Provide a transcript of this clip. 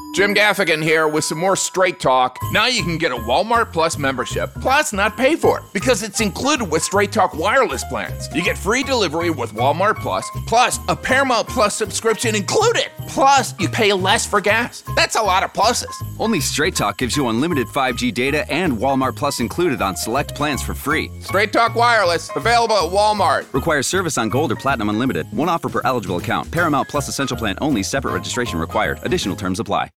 Jim Gaffigan here with some more Straight Talk. Now you can get a Walmart Plus membership, plus not pay for it, because it's included with Straight Talk wireless plans. You get free delivery with Walmart plus a Paramount Plus subscription included. Plus, you pay less for gas. That's a lot of pluses. Only Straight Talk gives you unlimited 5G data and Walmart Plus included on select plans for free. Straight Talk wireless, available at Walmart. Requires service on Gold or Platinum Unlimited. One offer per eligible account. Paramount Plus Essential Plan only. Separate registration required. Additional terms apply.